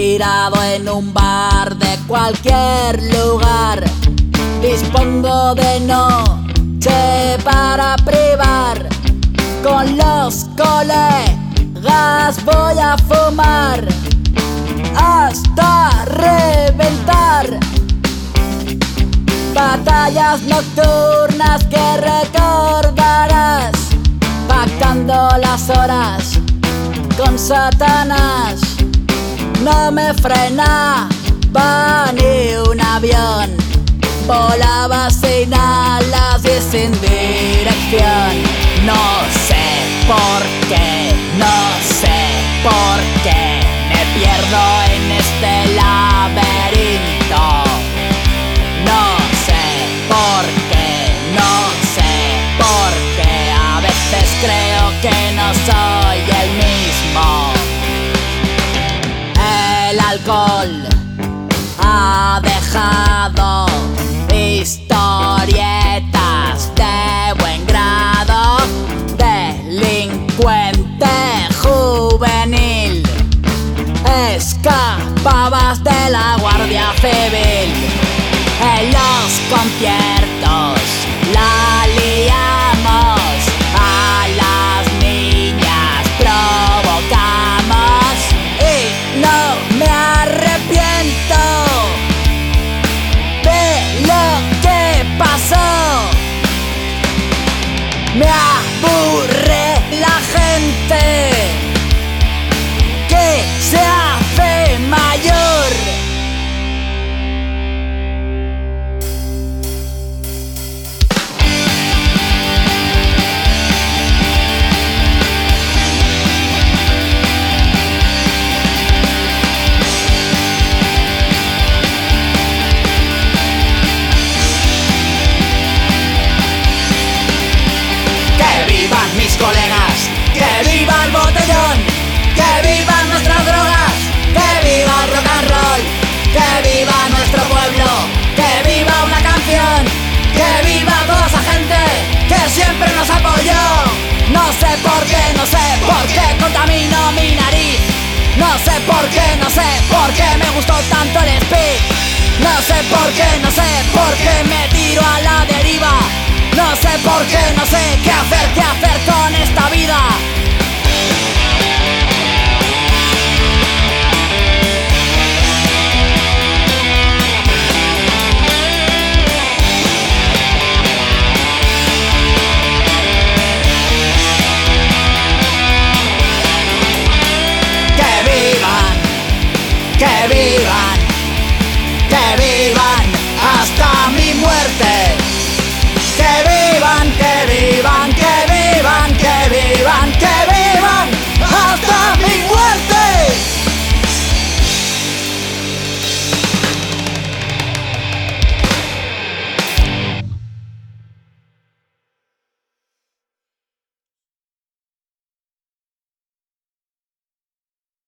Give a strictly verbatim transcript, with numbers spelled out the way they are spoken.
tirado en un bar de cualquier lugar. Dispongo de noche para privar. Con los colegas voy a fumar hasta reventar. Batallas nocturnas que recordarás, pactando las horas con Satanás. No me frenaba ni un avión, volaba sin alas y sin dirección. No sé por qué, no sé por qué me pierdo en este laberinto. No sé por qué, no sé por qué. A veces creo que no soy el mismo. El alcohol ha dejado historietas de buen grado. Delincuente juvenil, escapabas de la Guardia Civil. En los conciertos la liamos, a las niñas provocamos y no me arrepiento de lo que pasó. Me aburre la gente que se hace mayor. Mis colegas, que viva el botellón, que vivan nuestras drogas, que viva el rock and roll, que viva nuestro pueblo, que viva una canción, que viva toda esa gente que siempre nos apoyó. No sé por qué, no sé por qué contamino mi nariz. No sé por qué, no sé por qué me gustó tanto el speed. No sé por qué, no sé por qué me tiro a la deriva. No sé por qué, no sé qué hacer, qué hacer con esta vida. Que vivan, que vivan.